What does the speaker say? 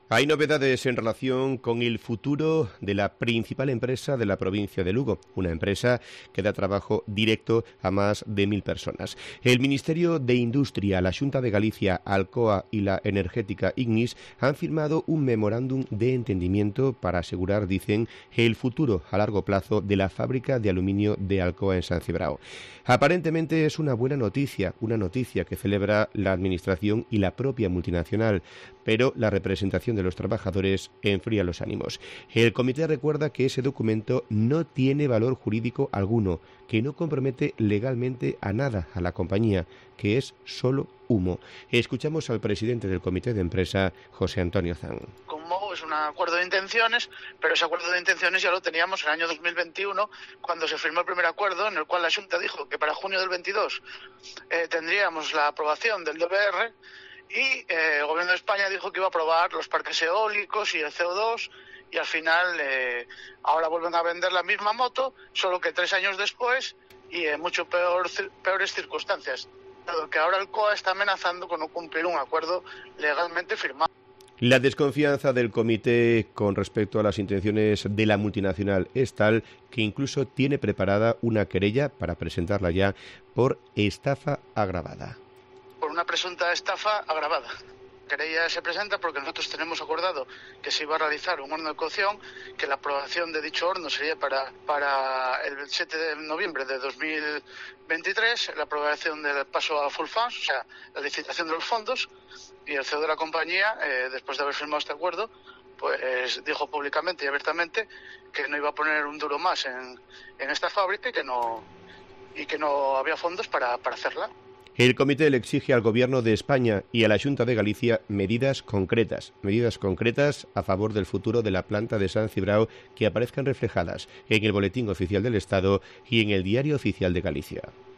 Hay novedades en relación con el futuro de la principal empresa de la provincia de Lugo, una empresa que da trabajo directo a más de 1000 personas. El Ministerio de Industria, la Xunta de Galicia, Alcoa y la energética Ignis han firmado un memorándum de entendimiento para asegurar, dicen, el futuro a largo plazo de la fábrica de aluminio de Alcoa en San Cibrao. Aparentemente es una buena noticia, una noticia que celebra la Administración y la propia multinacional, pero la representación de los trabajadores enfría los ánimos. El comité recuerda que ese documento no tiene valor jurídico alguno, que no compromete legalmente a nada a la compañía, que es solo humo. Escuchamos al presidente del comité de empresa, José Antonio Zan. Como es un acuerdo de intenciones, pero ese acuerdo de intenciones ya lo teníamos en el año 2021, cuando se firmó el primer acuerdo, en el cual la Xunta dijo que para junio del 22 tendríamos la aprobación del DBR, y el Gobierno de España dijo que iba a aprobar los parques eólicos y el CO2, y al final ahora vuelven a vender la misma moto, solo que 3 años después y en mucho peores circunstancias, dado que ahora el COA está amenazando con no cumplir un acuerdo legalmente firmado. La desconfianza del comité con respecto a las intenciones de la multinacional es tal que incluso tiene preparada una querella para presentarla ya por estafa agravada. Por una presunta estafa agravada. La querella se presenta porque nosotros tenemos acordado que se iba a realizar un horno de cocción, que la aprobación de dicho horno sería para el 7 de noviembre de 2023, la aprobación del paso a full funds, o sea, la licitación de los fondos, y el CEO de la compañía, después de haber firmado este acuerdo, pues dijo públicamente y abiertamente que no iba a poner un duro más en esta fábrica y que no había fondos para hacerla. El comité le exige al Gobierno de España y a la Xunta de Galicia medidas concretas a favor del futuro de la planta de San Cibrao que aparezcan reflejadas en el Boletín Oficial del Estado y en el Diario Oficial de Galicia.